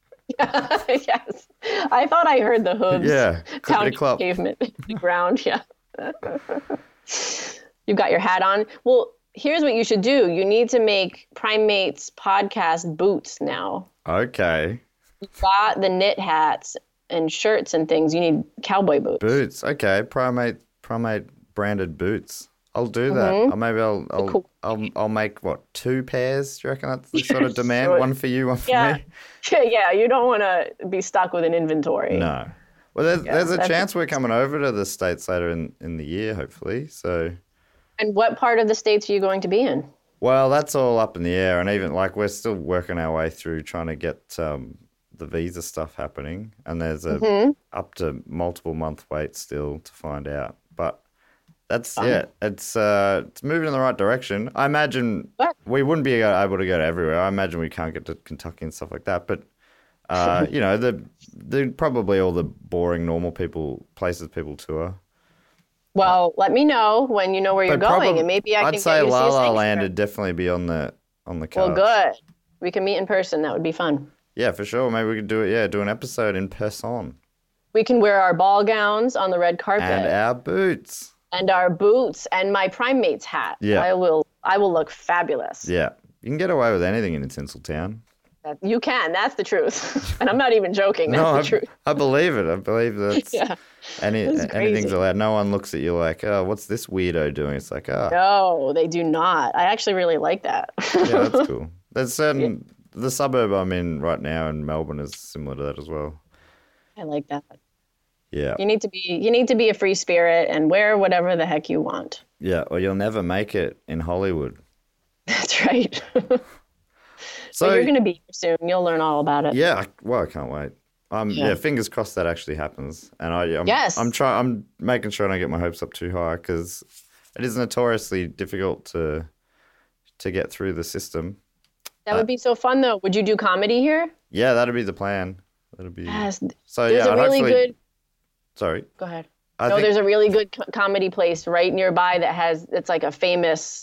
Yes. I thought I heard the hooves. Yeah. Pounding pavement, the ground. Yeah. You've got your hat on. Well, here's what you should do. You need to make Primates podcast boots now. Okay. You got the knit hats and shirts and things. You need cowboy boots. Boots. Okay. Primate branded boots. I'll do that. Or maybe I'll make 2 pairs. Do you reckon that's the sort of demand? Sure. One for you, one for me? Yeah, you don't want to be stuck with an inventory. No. Well, there's a chance we're coming over to the States later in the year, hopefully. So. And what part of the States are you going to be in? Well, that's all up in the air, and even we're still working our way through trying to get the visa stuff happening, and there's a up to multiple month wait still to find out. But that's it's moving in the right direction. I imagine we wouldn't be able to go to everywhere. I imagine we can't get to Kentucky and stuff like that. But they're probably all the boring normal places people tour. Well, let me know when you know where you're going, and maybe I can get you to see La a La sanctuary. Land would definitely be on the cards. Well, good. We can meet in person. That would be fun. Yeah, for sure. Maybe we could do it. Yeah, do an episode in person. We can wear our ball gowns on the red carpet. And our boots. And our boots and my Primates hat. Yeah. I will look fabulous. Yeah. You can get away with anything in Tinseltown. You can. That's the truth. And I'm not even joking. That's the truth. I believe it. I believe that's anything's crazy. allowed. No one looks at you like, oh, what's this weirdo doing? It's like, oh. No, they do not. I actually really like that. Yeah, that's cool. There's certain the suburb I'm in right now in Melbourne is similar to that as well. I like that. Yeah. You need to be a free spirit and wear whatever the heck you want. Yeah, or you'll never make it in Hollywood. That's right. So you're going to be here soon. You'll learn all about it. Yeah, I can't wait. Fingers crossed that actually happens. And I'm making sure I don't get my hopes up too high because it is notoriously difficult to get through the system. That would be so fun, though. Would you do comedy here? Yeah, that'd be the plan. That'd be. Yes. So there's a really good. Sorry. Go ahead. There's a really good comedy place right nearby it's like a famous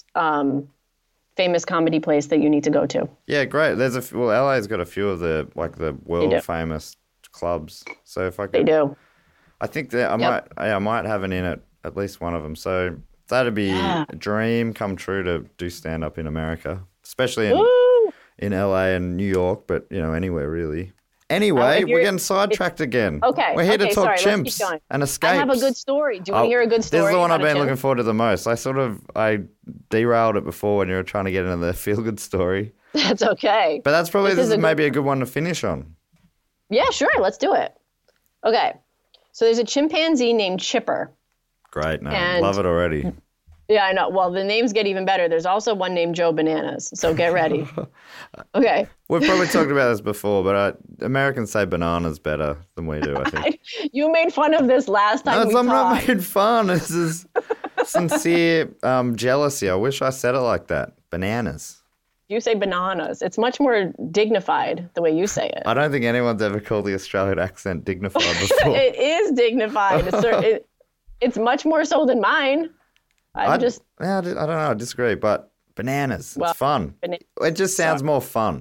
comedy place that you need to go to. Yeah, great. LA's got a few of the world famous clubs. So if I could, they do. I think that I might have an in at least one of them. So that'd be a dream come true to do stand up in America, especially in LA and New York, but anywhere really. Anyway, we're getting sidetracked again. Okay. We're here to talk let's keep chimps going. and escapes. I have a good story. Do you want to hear a good story? This is the one I've about a been chimp? looking forward to the most. I derailed it before when you were trying to get into the feel-good story. That's okay. But that's probably this is maybe a good one to finish on. Yeah, sure. Let's do it. Okay. So there's a chimpanzee named Chipper. Great name. Love it already. Yeah, I know. Well, the names get even better. There's also one named Joe Bananas. So get ready. Okay. We've probably talked about this before, but Americans say bananas better than we do, I think. You made fun of this last time we talked. I'm not making fun. This is sincere jealousy. I wish I said it like that. Bananas. You say bananas. It's much more dignified the way you say it. I don't think anyone's ever called the Australian accent dignified before. It is dignified. It's much more so than mine. I don't know. I disagree, but bananas. It's fun. It just sounds more fun.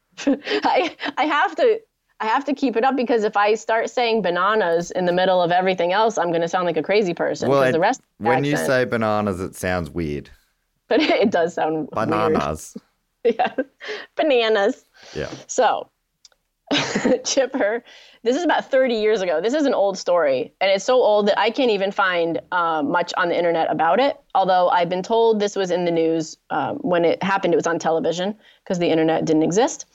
I have to keep it up because if I start saying bananas in the middle of everything else, I'm going to sound like a crazy person. Well, the rest when you say bananas, it sounds weird. But it does sound bananas. Weird. Yeah, bananas. Yeah. So, Chipper, this is about 30 years ago. This is an old story, and it's so old that I can't even find much on the internet about it, although I've been told this was in the news. When it happened, it was on television because the internet didn't exist.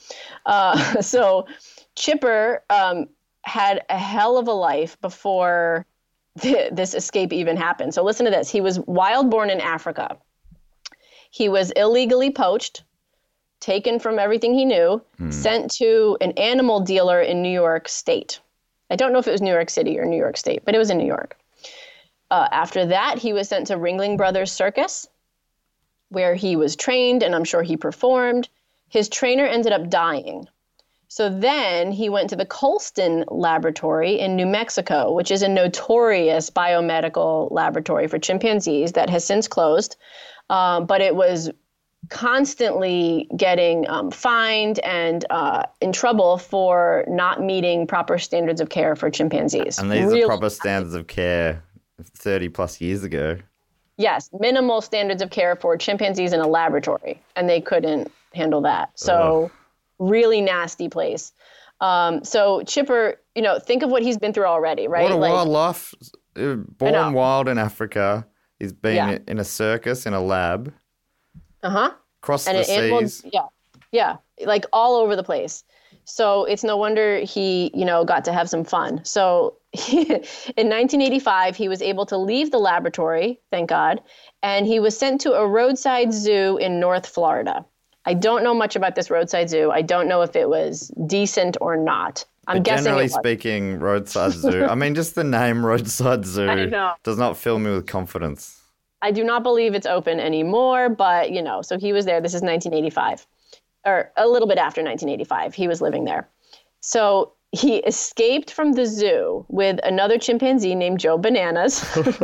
So Chipper had a hell of a life before this escape even happened. So listen to this. He was wild born in Africa. He was illegally poached, taken from everything he knew, sent to an animal dealer in New York State. I don't know if it was New York City or New York State, but it was in New York. After that, he was sent to Ringling Brothers Circus, where he was trained, and I'm sure he performed. His trainer ended up dying. So then he went to the Colston Laboratory in New Mexico, which is a notorious biomedical laboratory for chimpanzees that has since closed. But it was constantly getting fined and in trouble for not meeting proper standards of care for chimpanzees. And these are proper standards of care 30 plus years ago. Yes, minimal standards of care for chimpanzees in a laboratory, and they couldn't handle that. So really nasty place. So Chipper, think of what he's been through already, right? What a wildlife. Born wild in Africa. He's been in a circus, in a lab. Uh-huh. Across the seas. Yeah, like all over the place. So it's no wonder he, got to have some fun. So in 1985, he was able to leave the laboratory, thank God, and he was sent to a roadside zoo in North Florida. I don't know much about this roadside zoo. I don't know if it was decent or not. I'm guessing generally it was. Speaking, roadside zoo. I mean, just the name roadside zoo does not fill me with confidence. I do not believe it's open anymore, but, so he was there. This is 1985. Or a little bit after 1985, he was living there. So he escaped from the zoo with another chimpanzee named Joe Bananas.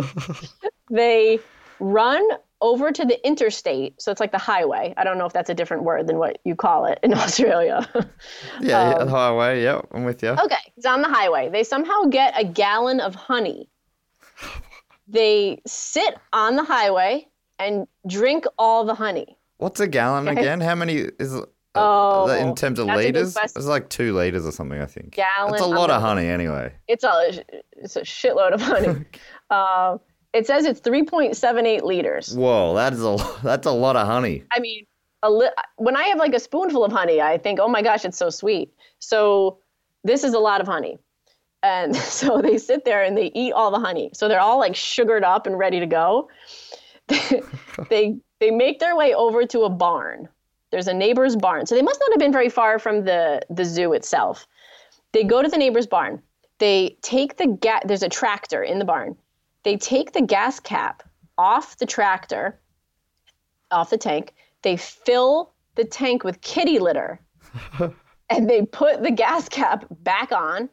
They run over to the interstate. So it's like the highway. I don't know if that's a different word than what you call it in Australia. The highway. Yeah, I'm with you. Okay, it's on the highway. They somehow get a gallon of honey. They sit on the highway and drink all the honey. What's a gallon again? How many is it? In terms of liters? It's like 2 liters or something, I think. Gallon. It's a lot of honey anyway. It's a shitload of honey. It says it's 3.78 liters. Whoa, that's a lot of honey. I mean, when I have like a spoonful of honey, I think, oh my gosh, it's so sweet. So this is a lot of honey. And so they sit there and they eat all the honey. So they're all like sugared up and ready to go. They make their way over to a barn. There's a neighbor's barn. So they must not have been very far from the zoo itself. They go to the neighbor's barn. They take there's a tractor in the barn. They take the gas cap off the tractor, off the tank. They fill the tank with kitty litter. And they put the gas cap back on.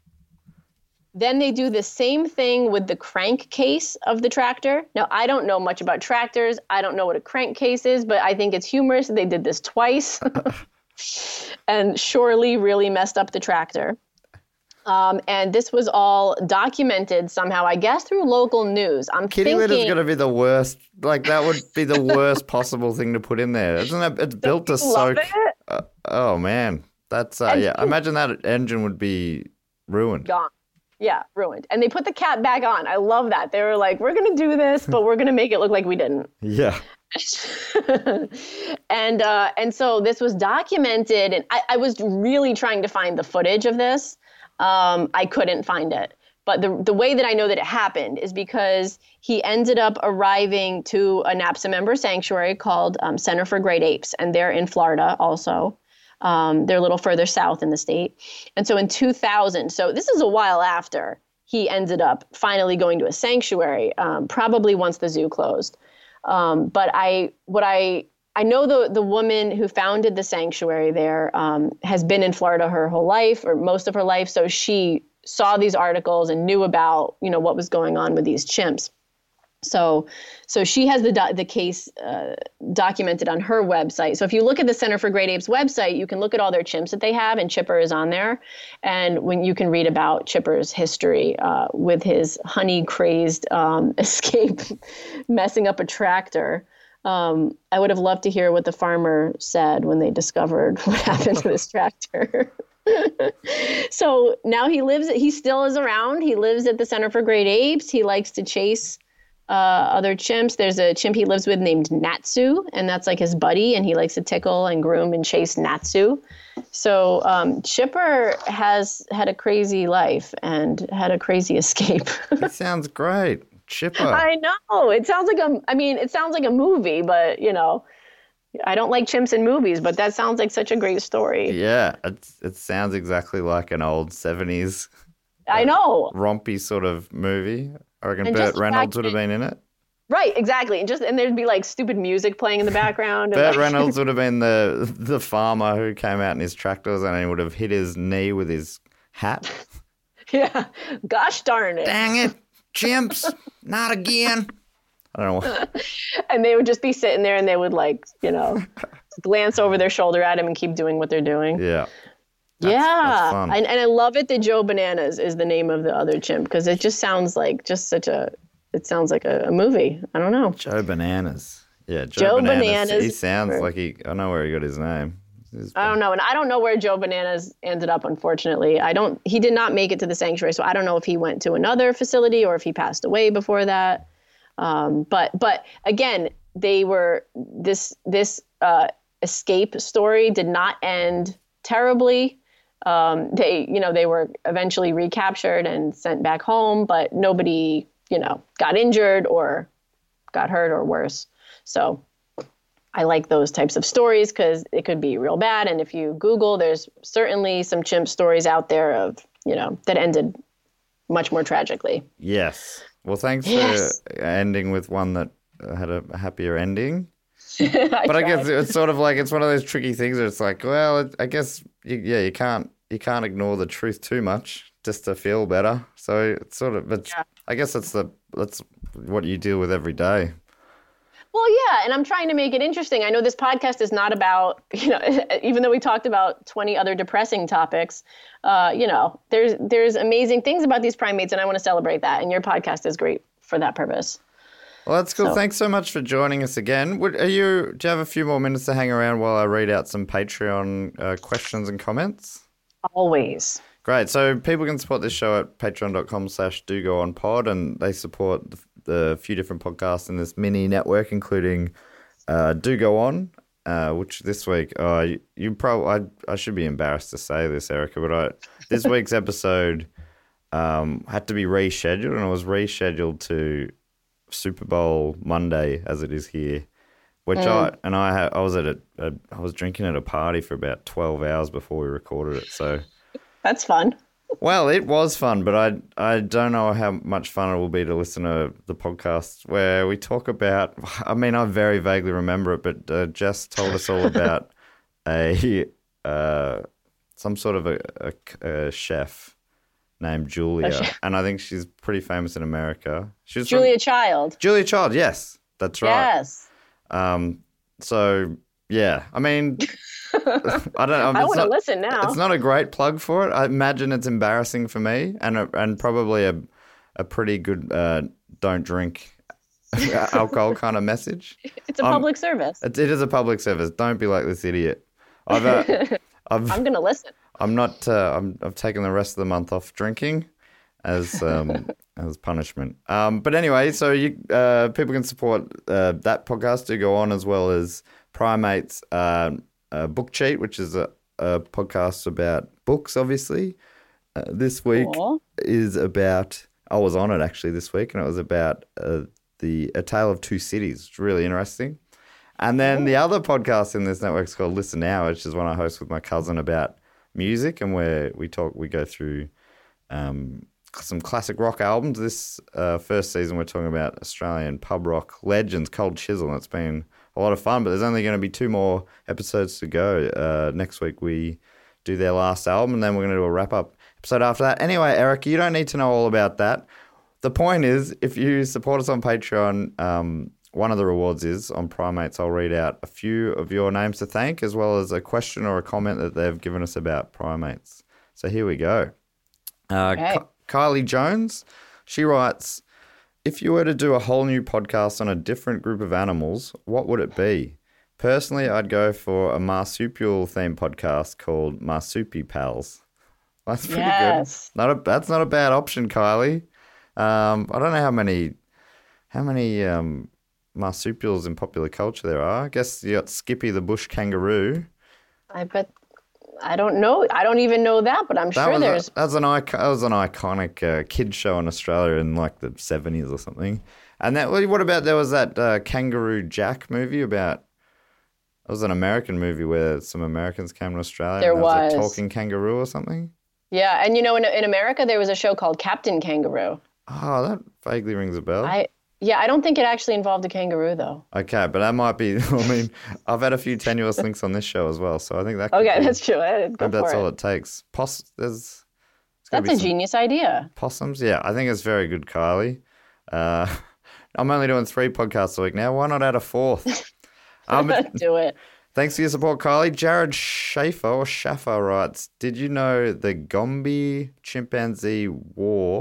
Then they do the same thing with the crankcase of the tractor. Now, I don't know much about tractors. I don't know what a crankcase is, but I think it's humorous that they did this twice. And surely really messed up the tractor. And this was all documented somehow, I guess, through local news. Kitty litter's going to be the worst. Like, that would be the worst possible thing to put in there. Isn't it? It's built to soak. Oh, man. That's, imagine that engine would be ruined. Gone. Yeah, ruined. And they put the cap back on. I love that. They were like, we're going to do this, but we're going to make it look like we didn't. Yeah. And so this was documented, and I was really trying to find the footage of this. I couldn't find it. But the way that I know that it happened is because he ended up arriving to a NAPSA member sanctuary called Center for Great Apes, and they're in Florida also. They're a little further south in the state. And so in 2000, so this is a while after, he ended up finally going to a sanctuary, probably once the zoo closed. But I know the woman who founded the sanctuary there has been in Florida her whole life, or most of her life. So she saw these articles and knew about, what was going on with these chimps. So she has the case documented on her website. So if you look at the Center for Great Apes website, you can look at all their chimps that they have, and Chipper is on there. And when you can read about Chipper's history with his honey-crazed escape, messing up a tractor. I would have loved to hear what the farmer said when they discovered what happened to this tractor. So now he still is around. He lives at the Center for Great Apes. He likes to chase other chimps. There's a chimp he lives with named Natsu, and that's like his buddy, and he likes to tickle and groom and chase Natsu. So Chipper has had a crazy life and had a crazy escape. That sounds great. Chipper. I know. It sounds like a movie, but I don't like chimps in movies, but that sounds like such a great story. Yeah, it sounds exactly like an old 70s I know. rompy sort of movie. I reckon Burt Reynolds would have been in it. Right, exactly. And there'd be like stupid music playing in the background. Burt Reynolds would have been the farmer who came out in his tractors, and he would have hit his knee with his hat. Yeah. Gosh darn it. Dang it. Chimps. Not again. I don't know. And they would just be sitting there, and they would glance over their shoulder at him and keep doing what they're doing. Yeah. That's fun. And I love it that Joe Bananas is the name of the other chimp, because it just sounds like just such a It sounds like a movie. I don't know. Joe Bananas. Yeah, Joe Bananas. He sounds like I know where he got his name. I don't know. And I don't know where Joe Bananas ended up, unfortunately. He did not make it to the sanctuary. So I don't know if he went to another facility or if he passed away before that. But again, this escape story did not end terribly. They were eventually recaptured and sent back home, but nobody, got injured or got hurt or worse. So I like those types of stories because it could be real bad. And if you Google, there's certainly some chimp stories out there of, that ended much more tragically. Yes. Well, thanks for ending with one that had a happier ending. I guess it's sort of like, it's one of those tricky things where it's like, well, I guess, you can't ignore the truth too much just to feel better. So it's sort of, but I guess that's what you deal with every day. Well, yeah, and I'm trying to make it interesting. I know this podcast is not about, even though we talked about 20 other depressing topics, there's amazing things about these primates, and I want to celebrate that. And your podcast is great for that purpose. Well, that's cool. So, thanks so much for joining us again. Do you have a few more minutes to hang around while I read out some Patreon questions and comments? Always. Great. So people can support this show at patreon.com/dogoonpod, and they support the few different podcasts in this mini network, including Do Go On, which this week, I should be embarrassed to say this, Erica, but this week's episode had to be rescheduled, and it was rescheduled to Super Bowl Monday, as it is here, which I was drinking at a party for about 12 hours before we recorded it, so... That's fun. Well, it was fun, but I don't know how much fun it will be to listen to the podcast where we talk about, I very vaguely remember it, but Jess told us all about some sort of a chef named Julia, and I think she's pretty famous in America. She's Julia Child. Julia Child, yes, that's right. Yes. So, yeah, I don't know. I want to listen now. It's not a great plug for it. I imagine it's embarrassing for me, and probably a pretty good don't drink alcohol kind of message. It's a public service. It is a public service. Don't be like this idiot. I'm going to listen. I'm not. I've taken the rest of the month off drinking as punishment. But anyway, so people can support that podcast To Go On, as well as Primates. Book Cheat, which is a podcast about books, obviously. This week is about, I was on it actually this week, and it was about A Tale of Two Cities. It's really interesting. And then the other podcast in this network is called Listen Now, which is one I host with my cousin about music, and where we go through some classic rock albums. This first season we're talking about Australian pub rock legends, Cold Chisel, and it's been a lot of fun, but there's only going to be 2 more episodes to go. Next week we do their last album, and then we're going to do a wrap-up episode after that. Anyway, Eric, you don't need to know all about that. The point is, if you support us on Patreon, one of the rewards is, on Primates, I'll read out a few of your names to thank, as well as a question or a comment that they've given us about Primates. So here we go. Kylie Jones, she writes... If you were to do a whole new podcast on a different group of animals, what would it be? Personally, I'd go for a marsupial-themed podcast called Marsupi Pals. That's pretty good. That's not a bad option, Kylie. I don't know how many marsupials in popular culture there are. I guess you got Skippy the bush kangaroo. I don't know. I don't even know that, but I'm sure there's... That was an iconic kids show in Australia in like the 70s or something. And what about, there was that Kangaroo Jack movie about... It was an American movie where some Americans came to Australia. There was a talking kangaroo or something. Yeah, and in America there was a show called Captain Kangaroo. Oh, that vaguely rings a bell. I don't think it actually involved a kangaroo, though. Okay, but that might be... I've had a few tenuous links on this show as well, so I think that could be, that's true. That's all it takes. That's a genius idea. Possums? Yeah, I think it's very good, Kylie. I'm only doing 3 podcasts a week now. Why not add a 4th? Do it. Thanks for your support, Kylie. Jared Schaffer writes, did you know the Gombe chimpanzee war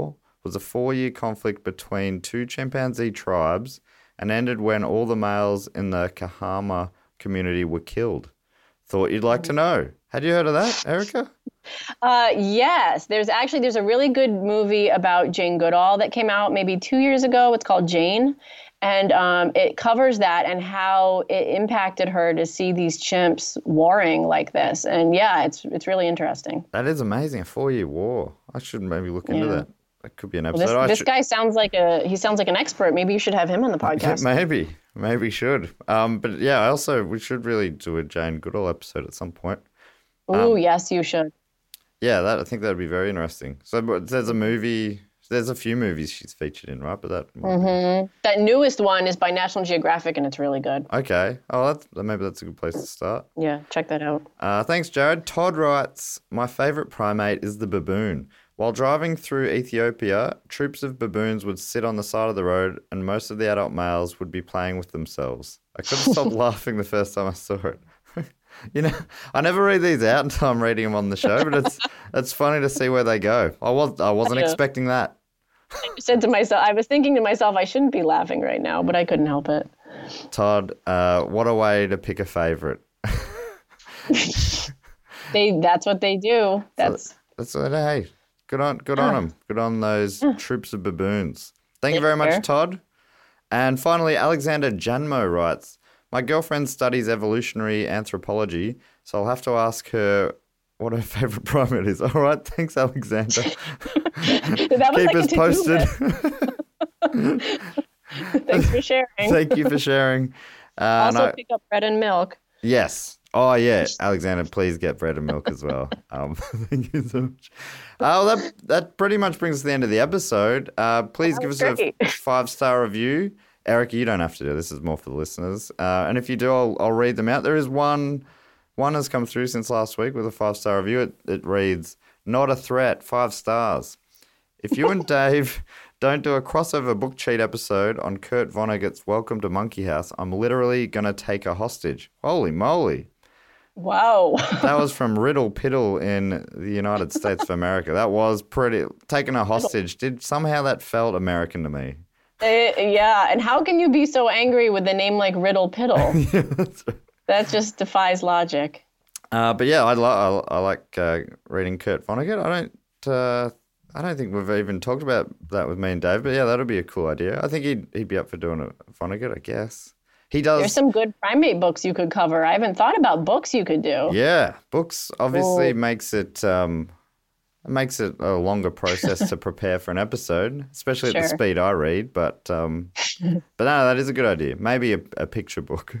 was a 4-year conflict between two chimpanzee tribes and ended when all the males in the Kahama community were killed. Thought you'd like to know. Had you heard of that, Erica? Yes, there's a really good movie about Jane Goodall that came out maybe 2 years ago. It's called Jane. And it covers that and how it impacted her to see these chimps warring like this. And yeah, it's really interesting. That is amazing. A 4-year war. I should maybe look into that. That could be an episode. Well, this guy sounds like an expert. Maybe you should have him on the podcast. Maybe should. But yeah, we should really do a Jane Goodall episode at some point. Oh, yes, you should. Yeah, I think that'd be very interesting. So there's a movie. There's a few movies she's featured in, right? But that newest one is by National Geographic, and it's really good. Okay. Oh, maybe that's a good place to start. Yeah, check that out. Thanks, Jared. Todd writes, my favourite primate is the baboon. While driving through Ethiopia, troops of baboons would sit on the side of the road, and most of the adult males would be playing with themselves. I couldn't stop laughing the first time I saw it. You know, I never read these out until I'm reading them on the show, but it's funny to see where they go. I wasn't expecting that. I was thinking to myself, I shouldn't be laughing right now, but I couldn't help it. Todd, what a way to pick a favorite. That's what they do. That's hey, good on them. Good on those troops of baboons. Thank you very much, Todd. And finally, Alexander Janmo writes, my girlfriend studies evolutionary anthropology, so I'll have to ask her what her favourite primate is. All right, thanks, Alexander. Keep us posted. Thanks for sharing. Thank you for sharing. Also pick up bread and milk. Yes. Oh, yeah. Alexander, please get bread and milk as well. Thank you so much. That pretty much brings us to the end of the episode. Please give us a 5-star review. Erica, you don't have to do this. This is more for the listeners. And if you do, I'll read them out. There is one has come through since last week with a 5-star review. It reads, not a threat, 5 stars. If you and Dave don't do a crossover book cheat episode on Kurt Vonnegut's Welcome to Monkey House, I'm literally going to take a hostage. Holy moly. Wow. That was from Riddle Piddle in the United States of America. That was pretty, taking a hostage. Somehow that felt American to me. Yeah, and how can you be so angry with a name like Riddle Piddle? Yeah, that's right. That just defies logic. But yeah, I like reading Kurt Vonnegut. I don't think we've even talked about that with me and Dave, but yeah, that'll be a cool idea. I think he'd be up for doing a Vonnegut, I guess. He does. There's some good primate books you could cover. I haven't thought about books you could do. Yeah, books obviously makes it a longer process to prepare for an episode, especially at the speed I read. But no, that is a good idea. Maybe a picture book.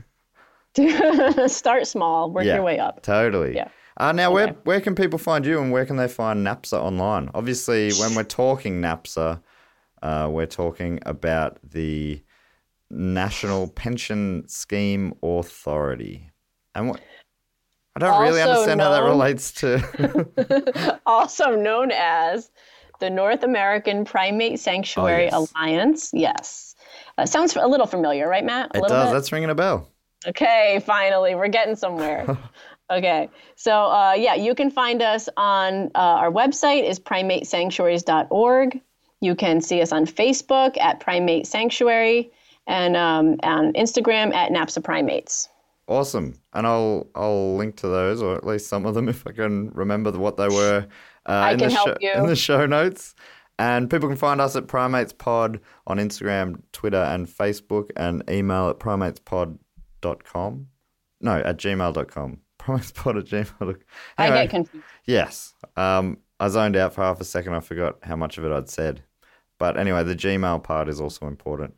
Start small, work your way up. Totally. Yeah. Now, where can people find you and where can they find NAPSA online? Obviously, when we're talking NAPSA, we're talking about the National Pension Scheme Authority. And I don't really understand how that relates to... Also known as the North American Primate Sanctuary Alliance. Yes. Sounds a little familiar, right, Matt? It does. That's ringing a bell. Okay, finally. We're getting somewhere. Okay. So, you can find us on our website is primatesanctuaries.org. You can see us on Facebook at Primate Sanctuary and on Instagram at NAPSA Primates. Awesome. And I'll link to those, or at least some of them if I can remember what they were in the show notes. And people can find us at PrimatesPod on Instagram, Twitter, and Facebook, and email at primatespod.com. No, at gmail.com. Primatespod@gmail.com. I get confused. Yes. I zoned out for half a second. I forgot how much of it I'd said. But anyway, the Gmail part is also important.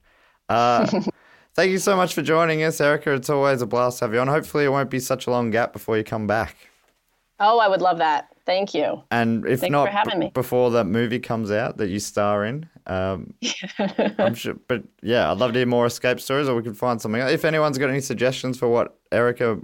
Thank you so much for joining us, Erica. It's always a blast to have you on. Hopefully it won't be such a long gap before you come back. Oh, I would love that. Thank you. And if Thanks not, for having me. Before that movie comes out that you star in, I'm sure. But yeah, I'd love to hear more escape stories, or we could find something. If anyone's got any suggestions for what Erica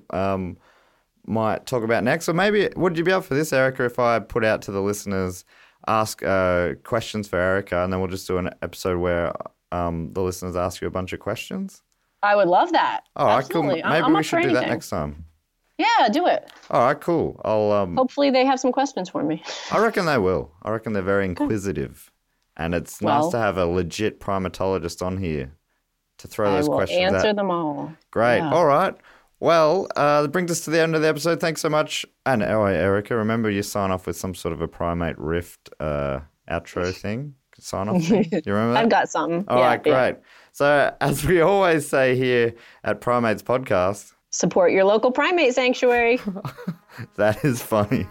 might talk about next, or maybe would you be up for this, Erica, if I put out to the listeners, ask questions for Erica, and then we'll just do an episode where the listeners ask you a bunch of questions? I would love that. All right, cool. Maybe we should do that next time. Yeah, do it. All right, cool. Hopefully they have some questions for me. I reckon they will. I reckon they're very inquisitive. And it's nice to have a legit primatologist on here to throw those questions out. I will answer them all. Great. Yeah. All right. Well, that brings us to the end of the episode. Thanks so much. And Erica, remember you sign off with some sort of a Primate Rift outro thing? Sign off thing? You remember that? I've got something. All right, great. So as we always say here at Primates Podcast, support your local primate sanctuary. That is funny.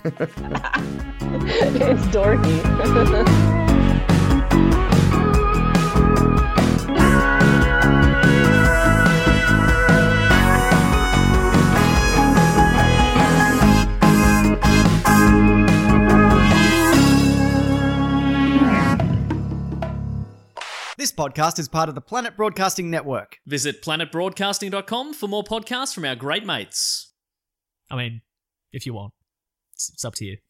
It's dorky. This podcast is part of the Planet Broadcasting Network. Visit planetbroadcasting.com for more podcasts from our great mates. I mean, if you want. It's up to you.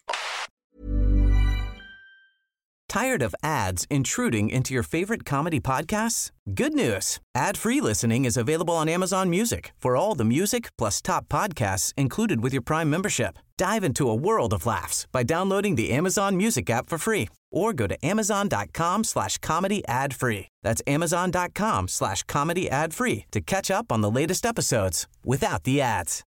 Tired of ads intruding into your favorite comedy podcasts? Good news. Ad-free listening is available on Amazon Music for all the music plus top podcasts included with your Prime membership. Dive into a world of laughs by downloading the Amazon Music app for free or go to amazon.com/comedy ad-free. That's amazon.com/comedy ad-free to catch up on the latest episodes without the ads.